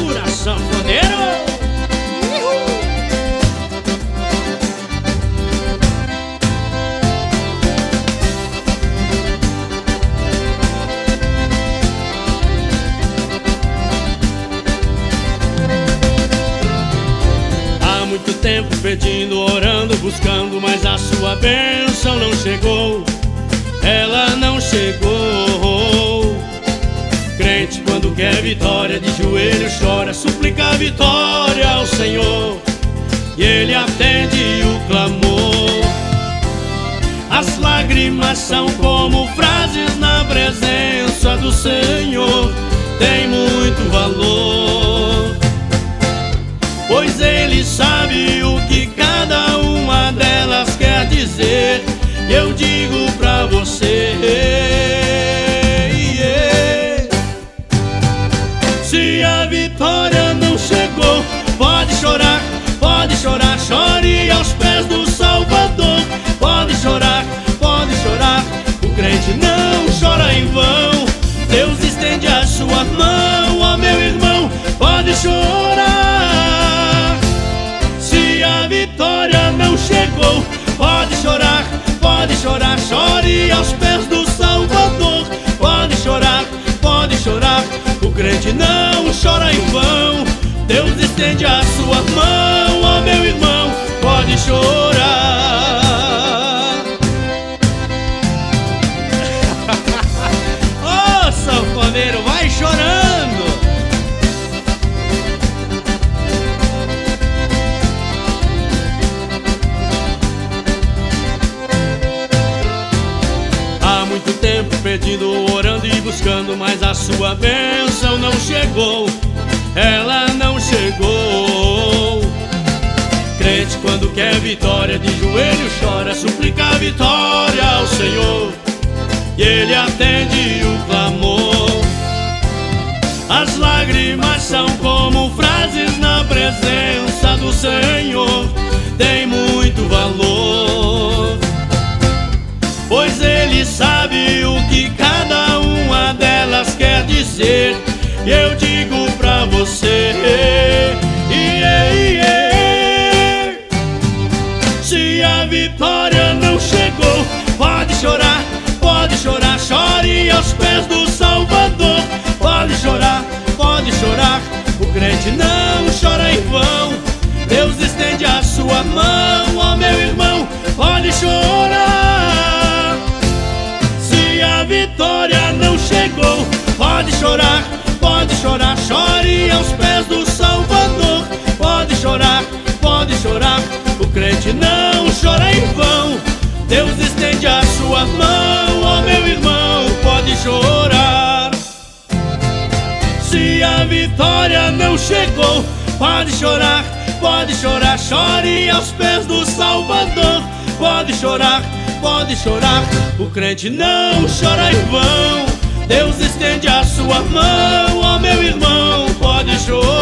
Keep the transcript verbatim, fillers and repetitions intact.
Segura, sanfoneiro! Há muito tempo pedindo, orando, buscando, mas a sua bênção não chegou. Ela não chegou. Crente, quando quer vitória, de joelho chora, suplica a vitória ao Senhor, e Ele atende o clamor. As lágrimas são como frases na presença do Senhor, tem muito valor, pois Ele sabe o que cada uma delas quer dizer. E eu digo pra você, yeah. Se a vitória não chegou, pode chorar, pode chorar, chore aos pés do Salvador. Pode chorar, pode chorar, o crente não chora em vão. Deus estende a sua mão, ó meu irmão, pode chorar. Se a vitória não chegou, pode chorar, pode chorar, chore aos pés do Salvador. Pode chorar, pode chorar, o crente não chora em vão. Deus estende a sua mão, ó meu irmão, pode chorar. Ô sanfoneiro, vai chorando. Muito tempo pedindo, orando e buscando, mas a sua bênção não chegou. Ela não chegou. Crente, quando quer vitória, de joelho chora, suplica a vitória ao Senhor, e Ele atende o clamor. As lágrimas são como frases na presença do Senhor, tem muito valor, pois Ele sabe o que cada uma delas quer dizer. E eu digo pra você, yeah, yeah. Se a vitória não chegou, pode chorar, pode chorar, chore aos pés do Salvador. Pode chorar, pode chorar, o crente não chora em vão. Deus estende a sua mão, ó meu irmão, pode chorar. Se a vitória não chegou, pode chorar, pode chorar, chore aos pés do Salvador. Pode chorar, pode chorar, o crente não chora em vão. Deus estende a sua mão, ó meu irmão, pode chorar. Se a vitória não chegou, pode chorar, pode chorar, chore aos pés do Salvador. Pode chorar, pode chorar, o crente não chora em vão. Deus estende a sua mão, ó meu irmão, pode chorar.